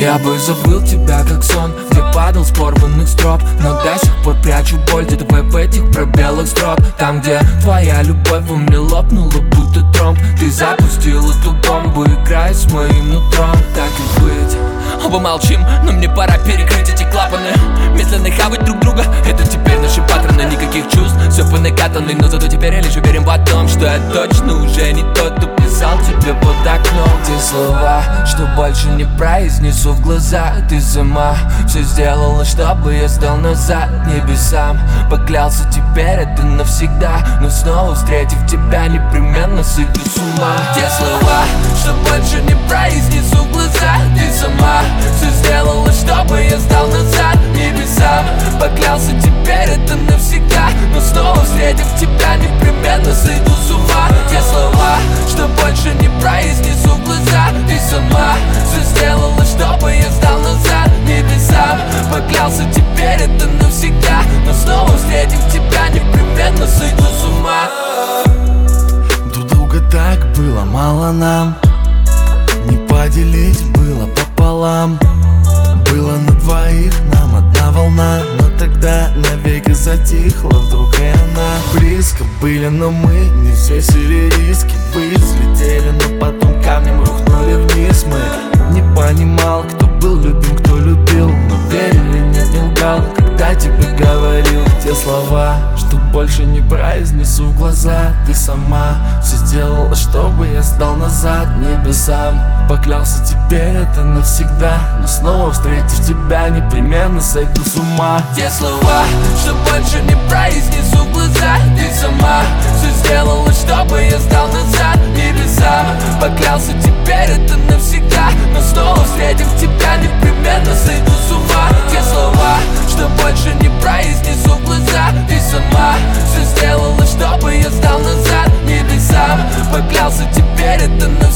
Я бы забыл тебя как сон, где падал с порванных строп, но до сих пор прячу боль где-то в этих пробелах строк. Там, где твоя любовь во мне лопнула, будто тромб. Ты запустил эту бомбу, играя с моим нутром. Так и быть. Оба молчим, но мне пора перекрыть эти клапаны. Медленно хавать друг друга, это теперь наши паттерны. Никаких чувств, все по накатанной, но зато теперь я лишь уверен в том, что я точно уже не тот, кто писал тебе под окном. Те слова, что больше не произнесу в глаза. Ты сама все сделала, чтобы я сдал назад небесам. Поклялся, теперь это навсегда, но снова встретив тебя, непременно сойду с ума. Те слова, что больше не произнесу в глаза. Ты сама все сделала, чтобы я сдал назад небесам. Поклялся, теперь это навсегда, но снова встретив тебя, непременно сойду с ума. Те слова, что больше не произнесу в глаза. Ты сама все сделала, чтобы я сдал назад небесам. Поклялся, теперь это навсегда, но снова встретив тебя, непременно сойду с ума. Друг друга так было мало нам, не поделить было пополам. Было на двоих нам одна волна, но тогда навеки затихла вдруг и она. Близко были, но мы не взвесили риски. Быть взлетели, но потом камнем рухнули вниз. Мы не понимал, кто был любим, кто любил, но верили, не лгал, когда тебе говорил те слова, что больше не произнесу в глаза. Ты сама все сделала, чтобы я сдал назад небесам. Поклялся, теперь это навсегда, но снова встретив тебя, непременно сойду с ума. Те слова, что больше не произнесу в глаза. Ты сама все сделала, чтобы я сдал назад небесам. Поклялся, теперь это навсегда, но снова встретив тебя, непременно сойду с ума. Те слова, что больше не произнесу в глаза. Ты сама все сделала, чтобы я сдал назад небесам. Поклялся, теперь это навсегда,